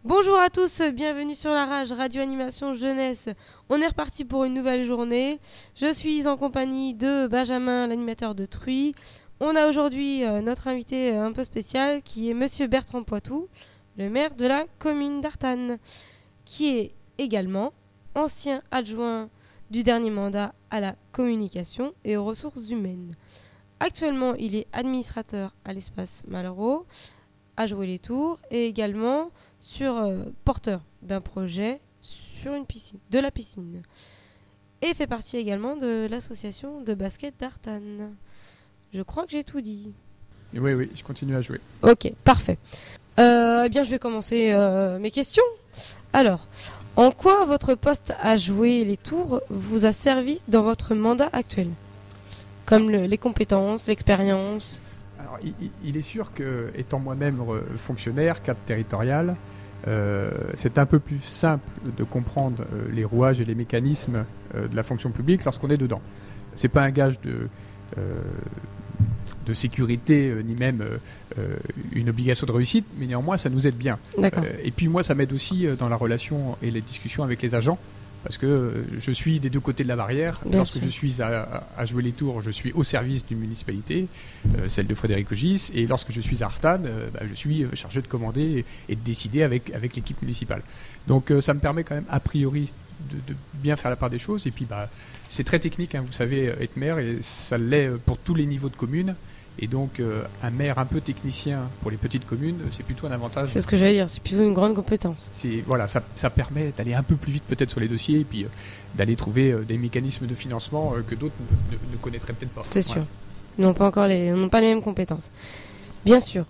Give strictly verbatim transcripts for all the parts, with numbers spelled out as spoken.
Bonjour à tous, bienvenue sur la Rage, Radio Animation Jeunesse. On est reparti pour une nouvelle journée. Je suis en compagnie de Benjamin, l'animateur de Truy. On a aujourd'hui euh, notre invité euh, un peu spécial qui est Monsieur Bertrand Poitou, le maire de la commune d'Artanne, qui est également ancien adjoint du dernier mandat à la communication et aux ressources humaines. Actuellement, il est administrateur à l'espace Malraux, à jouer les tours, et également sur euh, porteur d'un projet sur une piscine, de la piscine. Et fait partie également de l'association de basket d'Artanne. Je crois que j'ai tout dit. Oui, oui, je continue à jouer. Ok, parfait. Euh, eh bien, je vais commencer euh, mes questions. Alors, en quoi votre poste à jouer les tours vous a servi dans votre mandat actuel ? Comme le, les compétences, l'expérience. Alors, il, il est sûr que, étant moi-même fonctionnaire, cadre territorial, euh, c'est un peu plus simple de comprendre euh, les rouages et les mécanismes euh, de la fonction publique lorsqu'on est dedans. C'est pas un gage de, euh, de sécurité, euh, ni même euh, une obligation de réussite, mais néanmoins, ça nous aide bien. D'accord. Euh, et puis moi, ça m'aide aussi euh, dans la relation et les discussions avec les agents. Parce que je suis des deux côtés de la barrière. Bien Lorsque sûr. je suis à, à jouer les tours, je suis au service d'une municipalité, euh, celle de Frédéric Ogis. Et lorsque je suis à Artanne, euh, bah, je suis chargé de commander et, et de décider avec, avec l'équipe municipale. Donc euh, ça me permet quand même, a priori, de, de bien faire la part des choses. Et puis bah, c'est très technique, hein, vous savez, être maire, et ça l'est pour tous les niveaux de communes. Et donc, euh, un maire un peu technicien pour les petites communes, c'est plutôt un avantage. C'est ce que j'allais dire, c'est plutôt une grande compétence. C'est, voilà, ça, ça permet d'aller un peu plus vite peut-être sur les dossiers et puis euh, d'aller trouver euh, des mécanismes de financement euh, que d'autres ne, ne, ne connaîtraient peut-être pas. C'est sûr. Voilà. Ils n'ont pas encore les, ils n'ont pas les mêmes compétences. Bien sûr.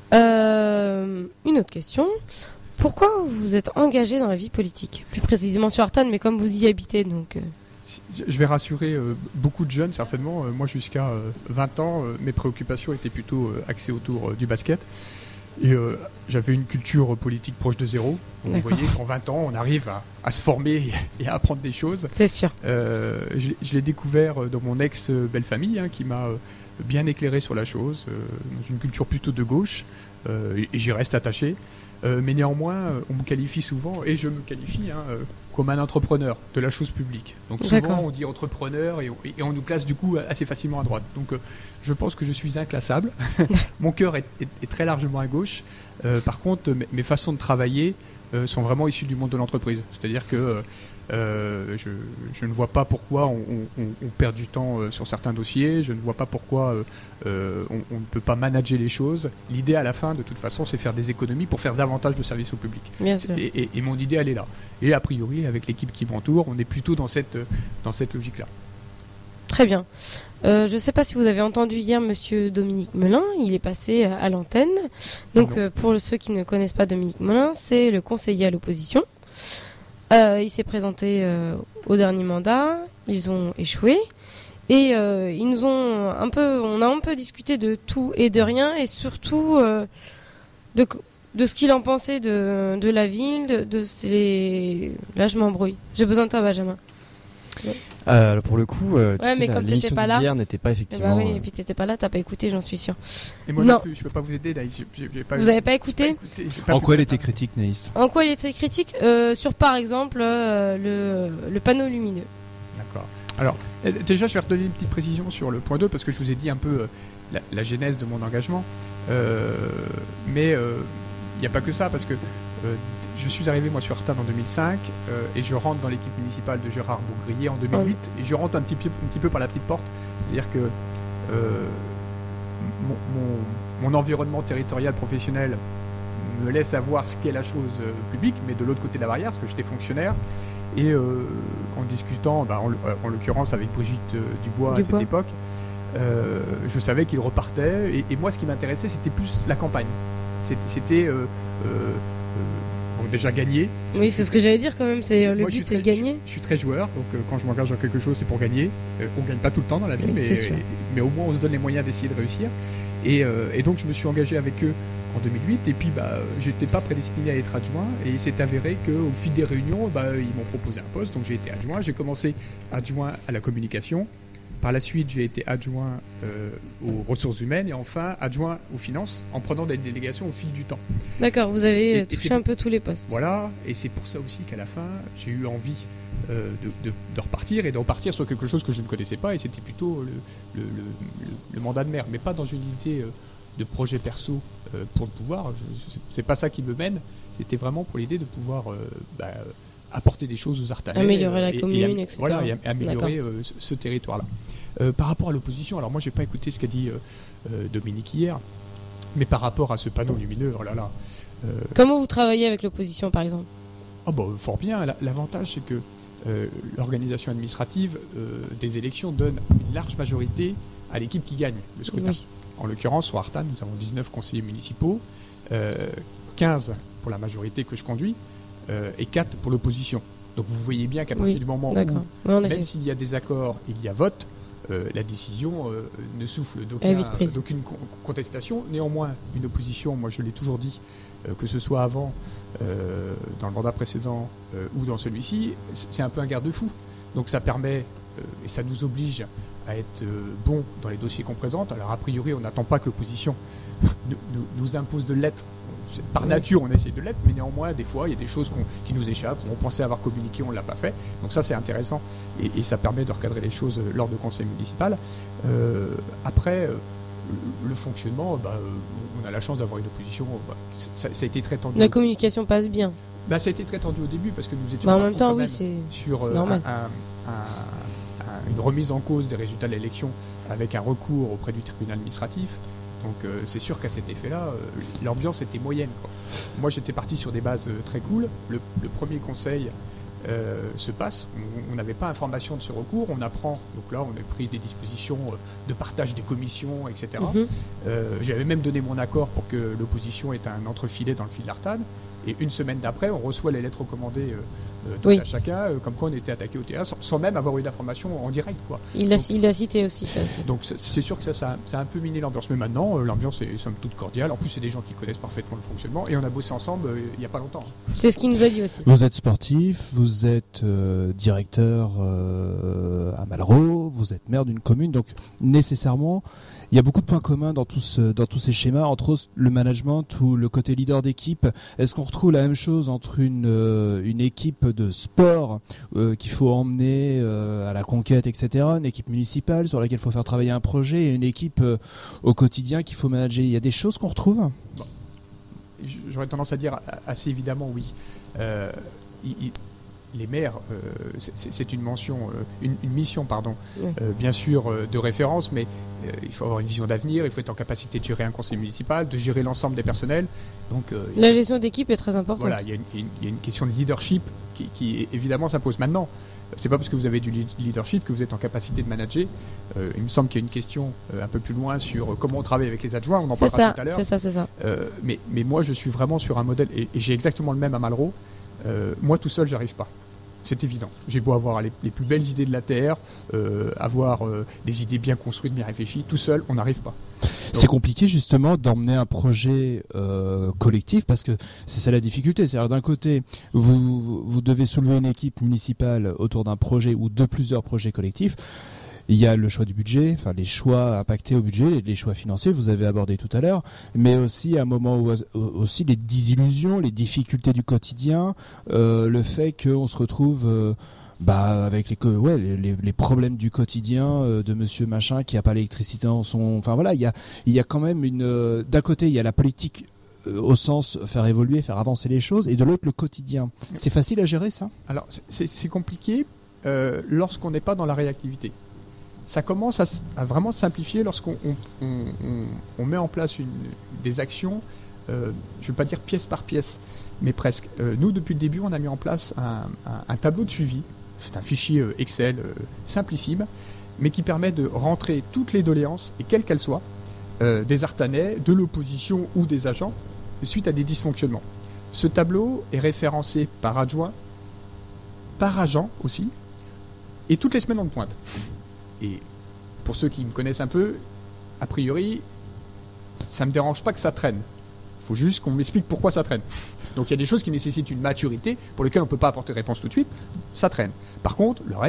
Euh, une autre question. Pourquoi vous êtes engagé dans la vie politique ? Plus précisément sur Artanne, mais comme vous y habitez, donc... Euh... Je vais rassurer euh, beaucoup de jeunes, certainement. Euh, moi, jusqu'à euh, vingt ans, euh, mes préoccupations étaient plutôt euh, axées autour euh, du basket. Et euh, j'avais une culture politique proche de zéro. Donc, vous voyez qu'en vingt ans, on arrive à, à se former et à apprendre des choses. C'est sûr. Euh, je, je l'ai découvert dans mon ex-belle-famille, hein, qui m'a euh, bien éclairé sur la chose, euh, dans une culture plutôt de gauche, euh, et, et j'y reste attaché. Euh, mais néanmoins, on me qualifie souvent, et je me qualifie, hein, euh, comme un entrepreneur de la chose publique. Donc souvent, D'accord. on dit entrepreneur et on, et on nous classe du coup assez facilement à droite. Donc euh, je pense que je suis inclassable. Mon cœur est, est, est très largement à gauche. Euh, par contre, mes, mes façons de travailler euh, sont vraiment issues du monde de l'entreprise. C'est-à-dire que euh, je, je ne vois pas pourquoi on, on, on perd du temps euh, sur certains dossiers. Je ne vois pas pourquoi euh, euh, on, on ne peut pas manager les choses. L'idée à la fin, de toute façon, c'est faire des économies pour faire davantage de services au public. Bien sûr. Et, et, et mon idée, elle est là. Et a priori, avec l'équipe qui m'entoure, on est plutôt dans cette, dans cette logique-là. Très bien. Euh, je ne sais pas si vous avez entendu hier Monsieur Dominique Melin, il est passé à l'antenne. Donc euh, pour ceux qui ne connaissent pas Dominique Melin, c'est le conseiller à l'opposition. Euh, il s'est présenté euh, au dernier mandat, ils ont échoué et euh, ils nous ont un peu, on a un peu discuté de tout et de rien et surtout euh, de, de ce qu'il en pensait de, de la ville, de, de ces... Là je m'embrouille. J'ai besoin de toi Benjamin. Ouais. Euh, alors pour le coup, euh, ouais, tu mais sais, comme l'émission t'étais pas d'hier là, n'était pas effectivement. bah oui, euh... et puis t'étais pas là, t'as pas écouté, j'en suis sûr. Et moi non, non plus, je peux pas vous aider là. J'ai, j'ai, j'ai pas vous eu, avez pas écouté, pas écouté pas En quoi elle était critique, Naïs ? En quoi il était critique euh, sur par exemple euh, le, le panneau lumineux. D'accord. Alors euh, déjà, je vais redonner une petite précision sur le point deux parce que je vous ai dit un peu euh, la, la genèse de mon engagement. Euh, mais il euh, n'y a pas que ça parce que euh, je suis arrivé moi sur Artanne en deux mille cinq euh, et je rentre dans l'équipe municipale de Gérard Bourgrier en deux mille huit oh. Et je rentre un petit, peu, un petit peu par la petite porte, c'est-à-dire que euh, mon, mon, mon environnement territorial professionnel me laisse avoir ce qu'est la chose euh, publique, mais de l'autre côté de la barrière, parce que j'étais fonctionnaire et euh, en discutant, bah, en, en l'occurrence avec Brigitte euh, Dubois Dubois. à cette époque, euh, je savais qu'il repartait et, et moi ce qui m'intéressait c'était plus la campagne, c'était, c'était euh, euh, donc déjà gagner. Oui, c'est ce que j'allais dire quand même, c'est, le Moi, but c'est très, de gagner. Je, je suis très joueur, donc euh, quand je m'engage dans quelque chose c'est pour gagner. Euh, on gagne pas tout le temps dans la vie, oui, mais, mais au moins on se donne les moyens d'essayer de réussir. Et, euh, et donc je me suis engagé avec eux en deux mille huit et puis bah, j'étais pas prédestiné à être adjoint et il s'est avéré qu'au fil des réunions, bah, ils m'ont proposé un poste, donc j'ai été adjoint. J'ai commencé adjoint à la communication. par la suite, j'ai été adjoint euh, aux ressources humaines et enfin adjoint aux finances en prenant des délégations au fil du temps. D'accord, vous avez Et- et touché c'est- un peu tous les postes. Voilà, et c'est pour ça aussi qu'à la fin, j'ai eu envie euh, de, de, de repartir et de repartir sur quelque chose que je ne connaissais pas, et c'était plutôt le, le, le, le, le mandat de maire, mais pas dans une idée euh, de projet perso euh, pour le pouvoir. Je- je- C'est pas ça qui me mène, c'était vraiment pour l'idée de pouvoir euh, bah, apporter des choses aux Artanais. Améliorer la et- et commune, am- et cetera. Voilà, et am- améliorer euh, ce, ce territoire-là. Euh, par rapport à l'opposition, alors moi j'ai pas écouté ce qu'a dit euh, euh, Dominique hier, mais par rapport à ce panneau lumineux, oh là là. euh, Comment vous travaillez avec l'opposition, par exemple? Ah bah, fort bien. La- L'avantage, c'est que euh, l'organisation administrative euh, des élections donne une large majorité à l'équipe qui gagne le scrutin. Oui. En l'occurrence, sur Artane, nous avons dix-neuf conseillers municipaux, euh, quinze pour la majorité que je conduis, euh, et quatre pour l'opposition. Donc vous voyez bien qu'à partir Oui, du moment D'accord. où, Oui, en même effet. s'il y a des accords, il y a vote, euh, la décision euh, ne souffle Elle est d'aucun- vite prise. d'aucune con- contestation. Néanmoins, une opposition, moi je l'ai toujours dit, euh, que ce soit avant, euh, dans le mandat précédent euh, ou dans celui-ci, c- c'est un peu un garde-fou. Donc ça permet, euh, et ça nous oblige à être euh, bon dans les dossiers qu'on présente. Alors a priori, on n'attend pas que l'opposition nous, nous- nous impose de l'être. C'est- Par Oui. nature, on essaie de l'être, mais néanmoins, des fois, il y a des choses qu'on- qui nous échappent. On pensait avoir communiqué, on ne l'a pas fait. Donc ça, c'est intéressant et, et ça permet de recadrer les choses euh, lors de conseil municipal. Euh, après, euh, le fonctionnement, bah, euh, on a la chance d'avoir une opposition. Bah, ça, ça a été très tendu. La communication passe bien. Bah, ça a été très tendu au début parce que nous étions Bah, en même partis temps, quand oui, même c'est sur c'est euh, normal. un- un- un- un- une remise en cause des résultats de l'élection avec un recours auprès du tribunal administratif. Donc euh, c'est sûr qu'à cet effet-là, euh, l'ambiance était moyenne, quoi. Moi j'étais parti sur des bases euh, très cool. Le, le premier conseil euh, se passe. On- On n'avait pas information de ce recours. On apprend. Donc là, on a pris des dispositions euh, de partage des commissions, et cetera. Mhm. Euh, J'avais même donné mon accord pour que l'opposition ait un entrefilet dans le fil d'Artane. Et une semaine d'après, on reçoit les lettres recommandées euh, euh, tout Oui. à chacun, euh, comme quoi on était attaqué au théâtre, sans, sans même avoir eu d'informations en direct, quoi. Il l'a Donc- il l'a cité aussi, ça aussi. Donc c'est- c'est sûr que ça, ça, ça a un peu miné l'ambiance. Mais maintenant, euh, l'ambiance est somme toute cordiale. En plus, c'est des gens qui connaissent parfaitement le fonctionnement. Et on a bossé ensemble euh, il n'y a pas longtemps. C'est ce qu'il nous a dit aussi. Vous êtes sportif, vous êtes euh, directeur euh, à Malraux, vous êtes maire d'une commune, donc nécessairement, il y a beaucoup de points communs dans tous, dans tous ces schémas, entre autres le management ou le côté leader d'équipe. Est-ce qu'on retrouve la même chose entre une, euh, une équipe de sport euh, qu'il faut emmener euh, à la conquête, et cetera, une équipe municipale sur laquelle il faut faire travailler un projet, et une équipe euh, au quotidien qu'il faut manager? Il y a des choses qu'on retrouve? J'aurais tendance à dire assez évidemment oui. Euh, il- il- les maires, euh, c'est- c'est c'est une mention, euh, une, une mission, pardon, Oui. euh, bien sûr euh, de référence, mais euh, il faut avoir une vision d'avenir, il faut être en capacité de gérer un conseil municipal, de gérer l'ensemble des personnels. Donc euh, La gestion d'équipe est très importante. voilà, il y, a une- il y a une- il y a une question de leadership qui, qui évidemment s'impose. Maintenant, c'est pas parce que vous avez du lead- leadership que vous êtes en capacité de manager. Euh, il me semble qu'il y a une question euh, un peu plus loin sur euh, comment on travaille avec les adjoints. On en C'est parlera ça, tout à l'heure. c'est ça, c'est ça. Euh, mais, mais moi, je suis vraiment sur un modèle, et, et j'ai exactement le même à Malraux. Euh, moi, tout seul, j'arrive pas. C'est évident. J'ai beau avoir les, les plus belles idées de la Terre, euh, avoir euh, des idées bien construites, bien réfléchies, tout seul, on n'arrive pas. C'est compliqué justement d'emmener un projet euh, collectif, parce que c'est ça la difficulté. C'est-à-dire d'un côté, vous, vous devez soulever une équipe municipale autour d'un projet ou de plusieurs projets collectifs. Il y a le choix du budget, enfin les choix impactés au budget, les choix financiers, vous avez abordé tout à l'heure, mais aussi à un moment où aussi les désillusions, les difficultés du quotidien, euh, le fait qu'on se retrouve euh, bah, avec les, co- ouais, les, les- les problèmes du quotidien euh, de monsieur machin qui a pas l'électricité dans son... Enfin voilà, il y a, il y a quand même une... euh, d'un côté, il y a la politique euh, au sens faire évoluer, faire avancer les choses, et de l'autre, le quotidien. C'est facile à gérer, ça? Alors, c'est- c'est c'est compliqué euh, lorsqu'on n'est pas dans la réactivité. Ça commence à, s- à vraiment simplifier lorsqu'on on, on- on- on met en place une, des actions, euh, je ne veux pas dire pièce par pièce, mais presque. Euh, nous, depuis le début, on a mis en place un, un- un tableau de suivi. C'est un fichier euh, Excel euh, simplissime, mais qui permet de rentrer toutes les doléances, et quelles qu'elles soient, euh, des Artanais, de l'opposition ou des agents, suite à des dysfonctionnements. Ce tableau est référencé par adjoint, par agent aussi, et toutes les semaines on le pointe. Et pour ceux qui me connaissent un peu, a priori, ça me dérange pas que ça traîne. Il faut juste qu'on m'explique pourquoi ça traîne. Donc il y a des choses qui nécessitent une maturité pour lesquelles on ne peut pas apporter réponse tout de suite, ça traîne. Par contre, le reste,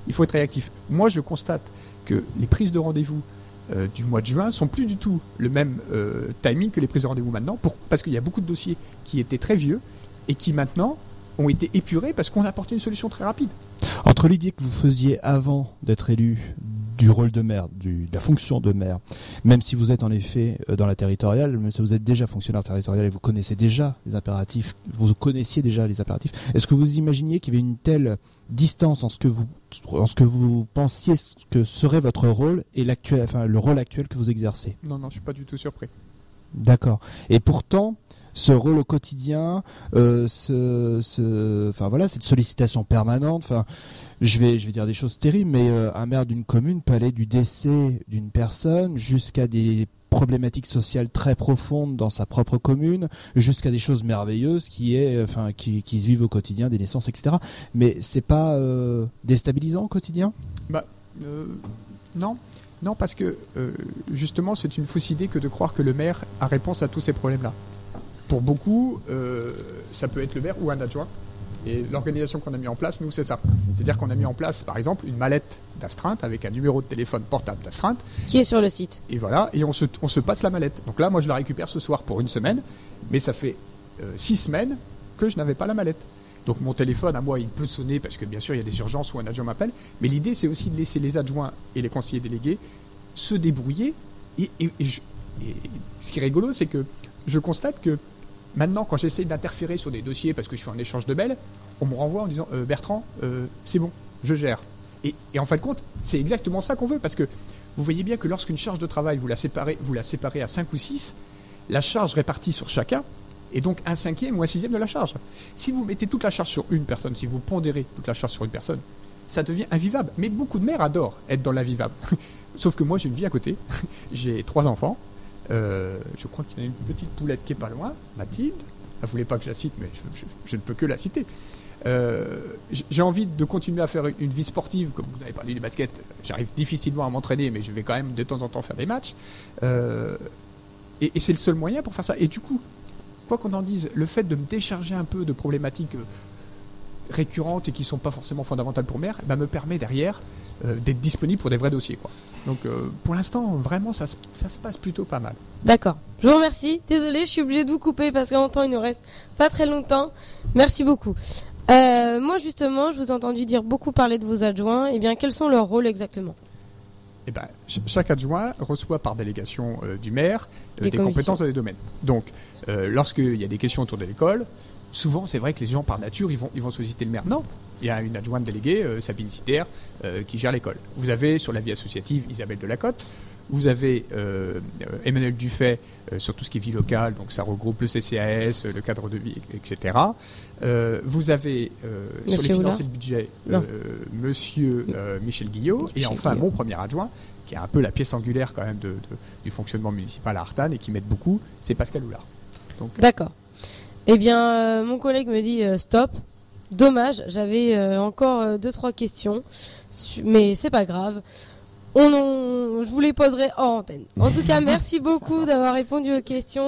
il faut être réactif. Moi, je constate que les prises de rendez-vous euh, du mois de juin sont plus du tout le même euh, timing que les prises de rendez-vous maintenant, pour, parce qu'il y a beaucoup de dossiers qui étaient très vieux et qui maintenant ont été épurés parce qu'on a apporté une solution très rapide. Entre l'idée que vous faisiez avant d'être élu du rôle de maire, du, de la fonction de maire, même si vous êtes en effet euh, dans la territoriale, même si vous êtes déjà fonctionnaire territorial et vous connaissez déjà les impératifs, vous connaissiez déjà les impératifs, est-ce que vous imaginiez qu'il y avait une telle distance en ce que vous, en ce que vous pensiez que serait votre rôle et l'actuel, enfin, le rôle actuel que vous exercez? Non, non, je suis pas du tout surpris. D'accord. Et pourtant, ce rôle au quotidien, euh, ce, ce, enfin voilà, cette sollicitation permanente. Enfin, je vais, je vais dire des choses terribles, mais euh, un maire d'une commune peut aller du décès d'une personne jusqu'à des problématiques sociales très profondes dans sa propre commune, jusqu'à des choses merveilleuses qui est, enfin, qui, qui se vivent au quotidien, des naissances, et cetera. Mais c'est pas euh, déstabilisant au quotidien? Bah, euh, non. Non, parce que euh, justement, c'est une fausse idée que de croire que le maire a réponse à tous ces problèmes-là. Pour beaucoup, euh, ça peut être le maire ou un adjoint. Et l'organisation qu'on a mis en place, nous, c'est ça. C'est-à-dire qu'on a mis en place, par exemple, une mallette d'astreinte avec un numéro de téléphone portable d'astreinte. Qui est sur le site. Et voilà, et on se, on se passe la mallette. Donc là, moi, je la récupère ce soir pour une semaine, mais ça fait euh, six semaines que je n'avais pas la mallette. Donc mon téléphone, à moi, il peut sonner parce que bien sûr, il y a des urgences où un adjoint m'appelle. Mais l'idée, c'est aussi de laisser les adjoints et les conseillers délégués se débrouiller. Et, et, et, je, et ce qui est rigolo, c'est que je constate que maintenant, quand j'essaie d'interférer sur des dossiers parce que je suis en échange de mails, on me renvoie en disant euh, Bertrand, euh, c'est bon, je gère. Et, et en fin de compte, c'est exactement ça qu'on veut, parce que vous voyez bien que lorsqu'une charge de travail, vous la séparez, vous la séparez à cinq ou six, la charge répartie sur chacun est donc un cinquième ou un sixième de la charge. Si vous mettez toute la charge sur une personne, si vous pondérez toute la charge sur une personne, ça devient invivable. Mais beaucoup de maires adorent être dans l'invivable. Sauf que moi, j'ai une vie à côté. J'ai trois enfants. Euh, je crois qu'il y a une petite poulette qui est pas loin, Mathilde. Elle voulait pas que je la cite, mais je, je, je ne peux que la citer. Euh, j'ai envie de continuer à faire une vie sportive, comme vous avez parlé du basket. J'arrive difficilement à m'entraîner, mais je vais quand même de temps en temps faire des matchs. Euh, et, et c'est le seul moyen pour faire ça. Et du coup, quoi qu'on en dise, le fait de me décharger un peu de problématiques récurrentes et qui sont pas forcément fondamentales pour maire, bah, me permet derrière euh, d'être disponible pour des vrais dossiers, quoi. Donc euh, pour l'instant, vraiment, ça, ça se passe plutôt pas mal. D'accord. Je vous remercie. Désolée, je suis obligée de vous couper parce qu'en temps, il nous reste pas très longtemps. Merci beaucoup. Euh, moi, justement, je vous ai entendu dire beaucoup parler de vos adjoints. Eh bien, quels sont leurs rôles exactement ? Eh ben, ch- chaque adjoint reçoit par délégation euh, du maire euh, Des des compétences dans des domaines. Donc, euh, lorsqu'il y a des questions autour de l'école, souvent, c'est vrai que les gens, par nature, ils vont, ils vont solliciter le maire. Non, il y a une adjointe déléguée, euh, Sabine Sitter, euh, qui gère l'école. Vous avez, sur la vie associative, Isabelle Delacote. Vous avez euh, euh, Emmanuel Dufay euh, sur tout ce qui est vie locale, donc ça regroupe le C C A S, le cadre de vie, et cetera. Euh, vous avez euh, sur les finances et le budget euh, Monsieur euh, Michel Guillot, Michel et enfin Guillot. Mon premier adjoint, qui est un peu la pièce angulaire quand même de, de, du fonctionnement municipal à Artane et qui m'aide beaucoup, c'est Pascal Houlard. Donc, D'accord. Eh bien, euh, mon collègue me dit euh, stop. Dommage, j'avais euh, encore euh, deux trois questions, mais c'est pas grave. On en, je vous les poserai hors antenne. En tout cas, merci beaucoup d'avoir répondu aux questions.